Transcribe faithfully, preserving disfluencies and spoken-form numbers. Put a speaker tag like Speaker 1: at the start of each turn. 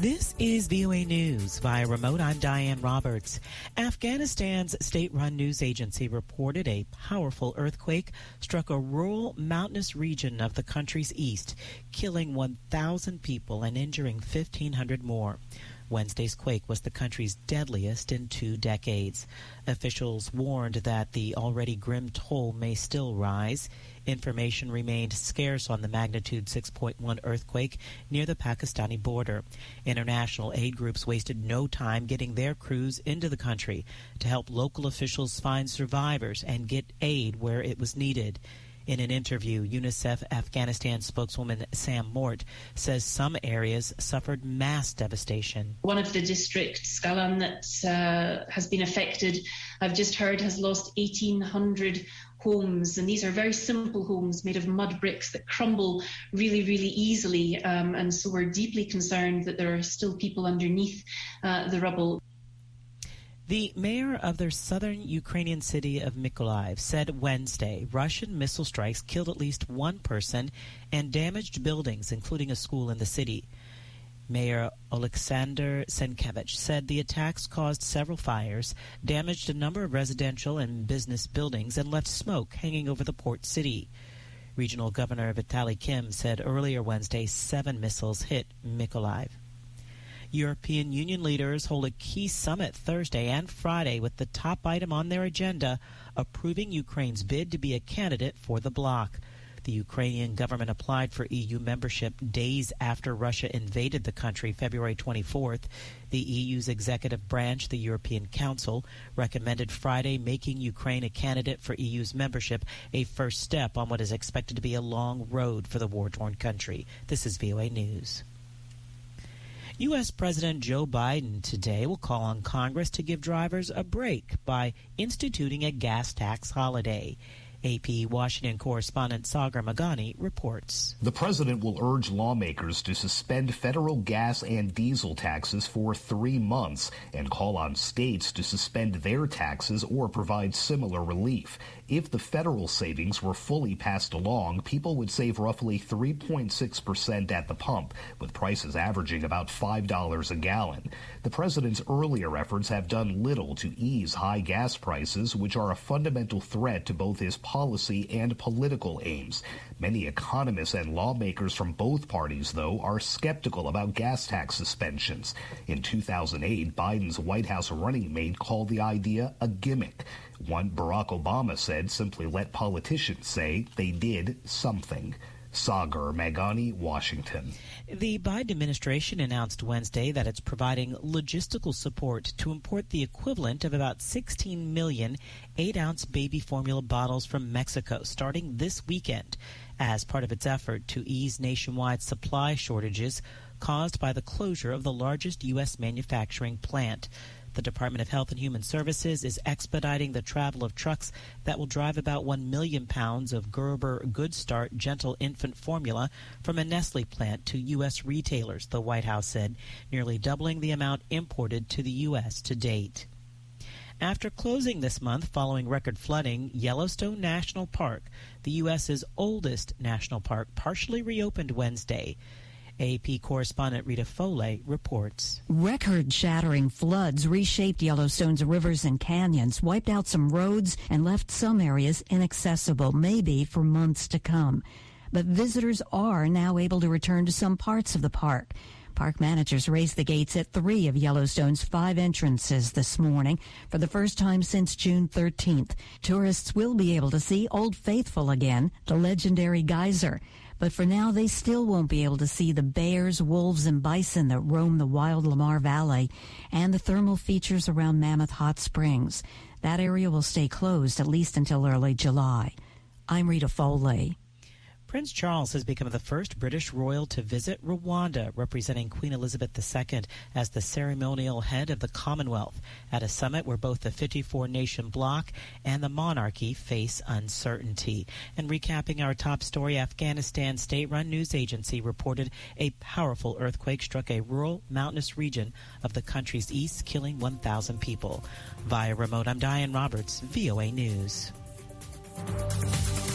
Speaker 1: This is V O A News. Via remote, I'm Diane Roberts. Afghanistan's state-run news agency reported a powerful earthquake struck a rural, mountainous region of the country's east, killing one thousand people and injuring fifteen hundred more. Wednesday's quake was the country's deadliest in two decades. Officials warned that the already grim toll may still rise. Information remained scarce on the magnitude six point one earthquake near the Pakistani border. International aid groups wasted no time getting their crews into the country to help local officials find survivors and get aid where it was needed. In an interview, UNICEF Afghanistan spokeswoman Sam Mort says some areas suffered mass devastation.
Speaker 2: One of the districts, Skalan, that uh, has been affected, I've just heard, has lost eighteen hundred homes, and these are very simple homes made of mud bricks that crumble really, really easily, um, and so we're deeply concerned that there are still people underneath uh, the rubble.
Speaker 1: The mayor of the southern Ukrainian city of Mykolaiv said Wednesday Russian missile strikes killed at least one person and damaged buildings, including a school in the city. Mayor Oleksandr Senkevich said the attacks caused several fires, damaged a number of residential and business buildings, and left smoke hanging over the port city. Regional Governor Vitaly Kim said earlier Wednesday seven missiles hit Mykolaiv. European Union leaders hold a key summit Thursday and Friday with the top item on their agenda approving Ukraine's bid to be a candidate for the bloc. The Ukrainian government applied for E U membership days after Russia invaded the country February twenty-fourth. The E U's executive branch, the European Council, recommended Friday making Ukraine a candidate for E U's membership, a first step on what is expected to be a long road for the war-torn country. This is V O A News. U S. President Joe Biden today will call on Congress to give drivers a break by instituting a gas tax holiday. A P Washington correspondent Sagar Magani reports.
Speaker 3: The president will urge lawmakers to suspend federal gas and diesel taxes for three months and call on states to suspend their taxes or provide similar relief. If the federal savings were fully passed along, people would save roughly three point six percent at the pump, with prices averaging about five dollars a gallon. The president's earlier efforts have done little to ease high gas prices, which are a fundamental threat to both his policy and political aims. Many economists and lawmakers from both parties, though, are skeptical about gas tax suspensions. In two thousand eight, Biden's White House running mate called the idea a gimmick. One, Barack Obama said, simply let politicians say they did something. Sagar Magani, Washington.
Speaker 1: The Biden administration announced Wednesday that it's providing logistical support to import the equivalent of about sixteen million eight-ounce baby formula bottles from Mexico starting this weekend as part of its effort to ease nationwide supply shortages caused by the closure of the largest U S manufacturing plant. The Department of Health and Human Services is expediting the travel of trucks that will drive about one million pounds of Gerber Good Start Gentle Infant Formula from a Nestle plant to U S retailers, the White House said, nearly doubling the amount imported to the U S to date. After closing this month following record flooding, Yellowstone National Park, the U S's oldest national park, partially reopened Wednesday. A P correspondent Rita Foley reports.
Speaker 4: Record-shattering floods reshaped Yellowstone's rivers and canyons, wiped out some roads, and left some areas inaccessible, maybe for months to come. But visitors are now able to return to some parts of the park. Park managers raised the gates at three of Yellowstone's five entrances this morning for the first time since June thirteenth. Tourists will be able to see Old Faithful again, the legendary geyser. But for now, they still won't be able to see the bears, wolves, and bison that roam the wild Lamar Valley and the thermal features around Mammoth Hot Springs. That area will stay closed at least until early July. I'm Rita Foley.
Speaker 1: Prince Charles has become the first British royal to visit Rwanda, representing Queen Elizabeth the Second as the ceremonial head of the Commonwealth, at a summit where both the fifty-four nation bloc and the monarchy face uncertainty. And recapping our top story, Afghanistan state-run news agency reported a powerful earthquake struck a rural, mountainous region of the country's east, killing one thousand people. Via remote, I'm Diane Roberts, V O A News.